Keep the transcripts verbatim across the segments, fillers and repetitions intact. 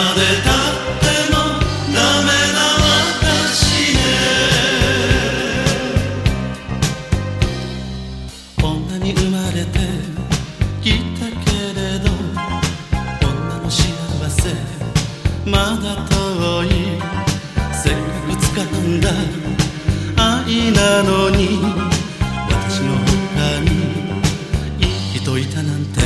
でたってもダメな私ね。女に生まれてきたけれど、女の幸せまだ遠い。せっかく掴んだ愛なのに、私の他にいい人いたなんて。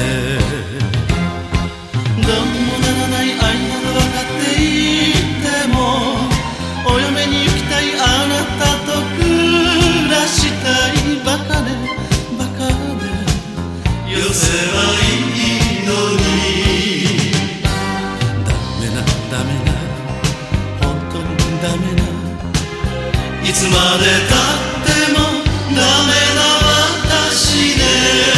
どうもならない愛など分かっていても、お嫁に行きたいあなたと暮らしたい。バカねバカね、寄せばいいのに。ダメなダメな本当にダメな、いつまでたってもダメな私ね。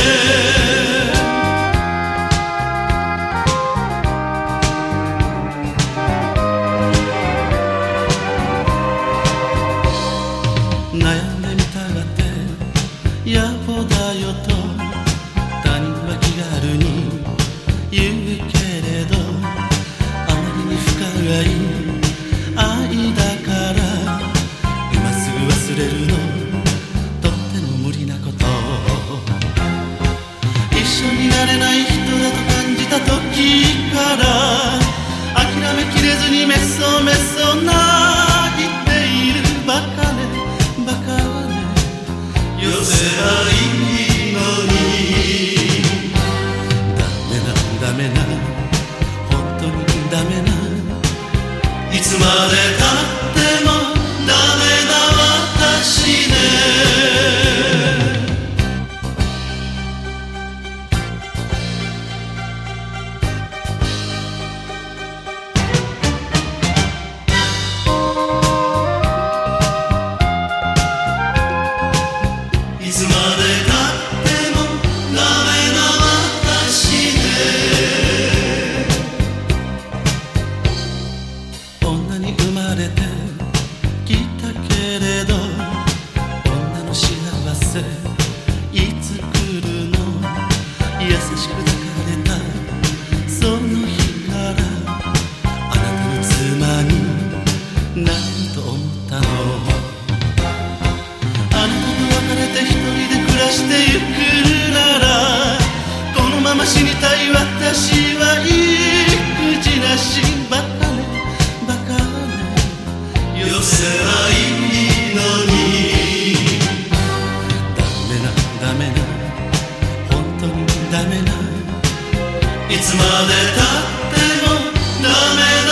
悩んでみたがって野暮だよと他人は気軽に言うけれど、あまりに深い愛だから今すぐ忘れるのとっても無理なこと。一緒になれない人だと感じた時から諦めきれずにメソメソ泣いている。バカねバカね、寄せばいいのに。ダメなダメな本当にダメな、いつまでたってもダメな私ね。いつまでたってもダメな私ね。女に生まれてきたけれど、女の幸せいつ来るの。優しく抱かれたその日からあなたの妻になれると思ったの。あなたと別れて一人で暮らしてゆくなら、このまま死にたい私は育児なし。バカねバカね、寄せばいいのに。ダメなダメな本当にダメな、いつまでたってもダメな